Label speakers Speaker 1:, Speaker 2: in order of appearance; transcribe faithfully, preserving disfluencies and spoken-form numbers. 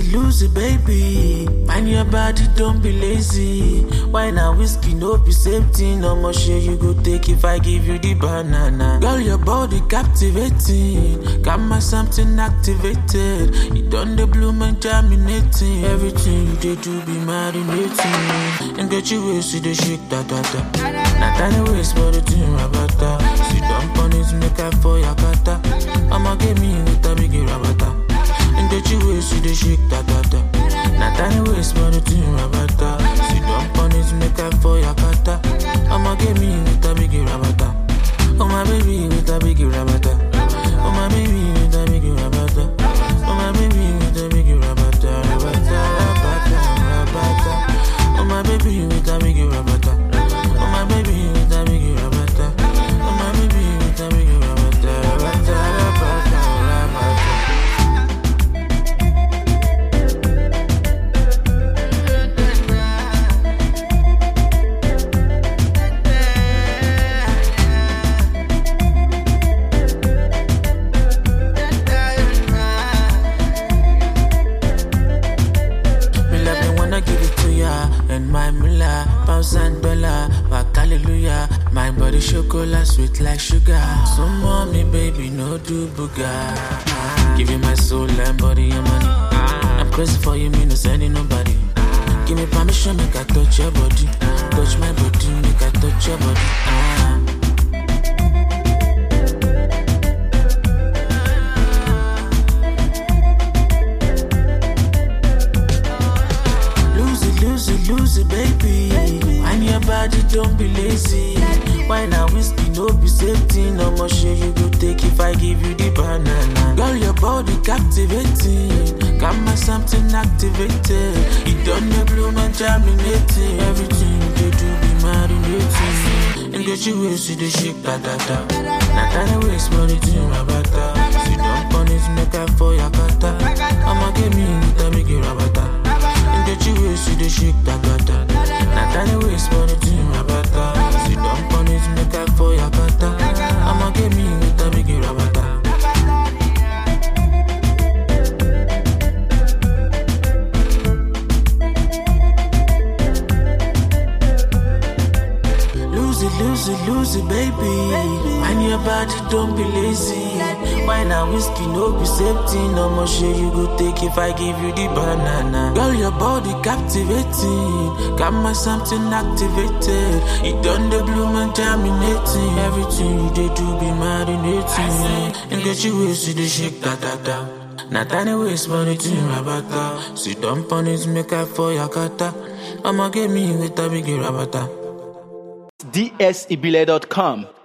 Speaker 1: lose it, baby. Mind your body, don't be lazy. Wine and whiskey, no be same thing. No more shit you go take if I give you the banana. Girl, your body captivating. Got my something activated. You done the bloom and germinating. Everything you did to be marinating. And get you waist to the shake, da da da. Not tiny waist, but the thing rabata. Sit down on it, make up for your kata. I'ma get me with a big rabata. And get you waist to the shake, da da da. Not tiny waist, but the thing rabata. Sit down on it, make up for your kata. I'ma get me with a big rabata. Oh my baby with a big rabata. Oh my baby with a big rabata. Oh my baby with a big rabata. Rabata, rabata, rabata. Oh my baby with a big rabata. Oh my baby with a big rabata. Oh my baby with a big rabata. Rabata, rabata, rabata. And my mullah, pounds and dollar, back hallelujah. My body chocolate sweet like sugar. So mommy, baby, no do booga. Give you my soul and body and money. I'm crazy for you, me no sending nobody. Give me permission, make I touch your body. Touch my body, make I touch your body. Ah. Lose it, baby. And your body, don't be lazy. Wine and whiskey, no be safety. No more shit you go take if I give you the banana. Girl, your body captivating. Got my something activated. You done the bloom and germinating. Everything you do to be marinating. And get you waist to the shake, da da da. Not tiny waist, but it's in my bata. Sit down on it, make up for your kata. I'ma get me with a big rabata. Get you waist to the shake, da da da. Not tiny waist, but it's in my bata. Sit down on it, make up for your kata. I'ma get me with a big rabata. Lose it, lose it, lose it, baby. And your body, don't be lazy. Wine and whiskey, no be safety. No more shit you go take if I give you the banana. Girl, your body captivating. Got my something activated. You done the bloom and germinating. Everything you did to be marinating. And get you waist to the shake, da da da. Not tiny waist, but it's in rabata. Sit down on it, make up for your kata. I'ma get me with a big rabata.
Speaker 2: D S ibile dot com